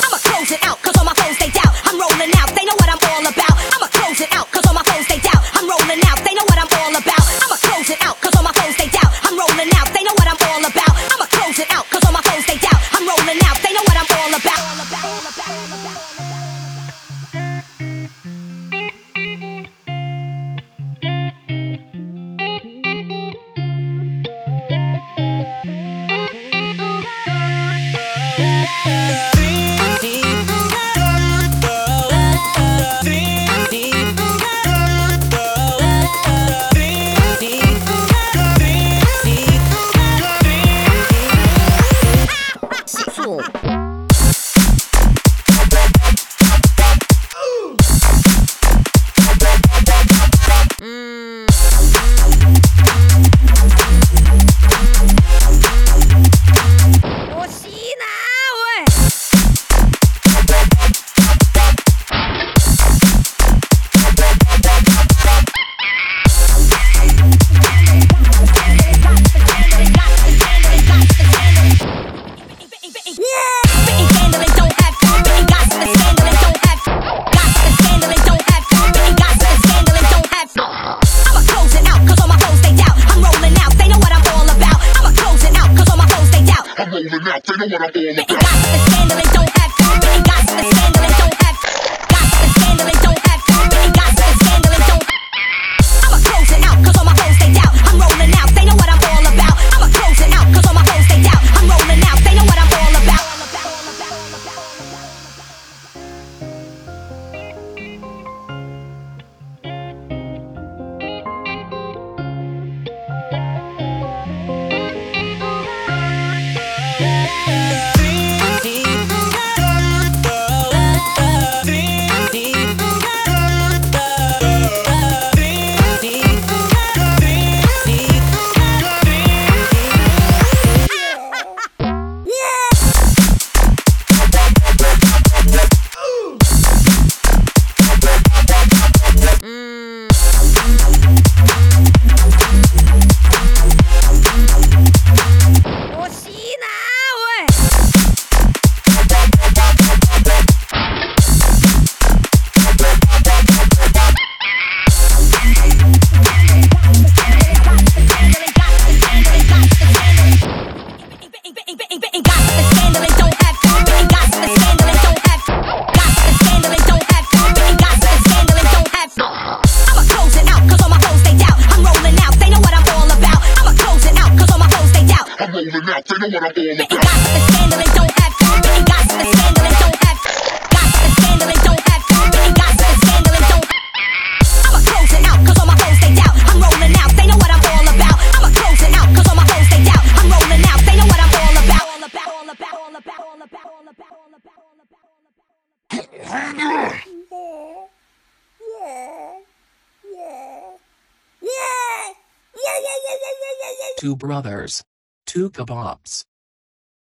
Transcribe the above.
I'ma close it out, cause all my foes they doubt. I'm rolling out, they know what I'm all about. I'ma close it out, cause all my foes they doubt. I'm rolling out, they know what I'm all about. I'ma close it out, cause all my foes they doubt. I'm rolling out, they know what I'm all about. I'ma close it out, cause all my foes they doubt. I'm rolling out, they know what I'm all about. Rolling out, they know what I'm all about. Got the scandal and don't have to. Got the scandal and don't have to. Got the scandal and don't have to. Got the scandal and don't. I'ma close it out, cause all my foes they doubt. I'm rolling out, they know what I'm all about. I'ma close it out, cause all my foes they doubt. I'm rolling out, they know what I'm all about. Rolling out, they know what I'm all about. Got the scandal and don't have to. Got the scandal and don't have to. Got the scandal and don't have to. Got the scandal and don't. I'ma close it out, cause all my foes they doubt. I'm rolling out, they know what I'm all about. I'ma close it out, cause all my foes they doubt. I'm rolling out, they know what I'm all about. All about, all about, all about, all about, all about, all about, all about. Two brothers. Two kebabs.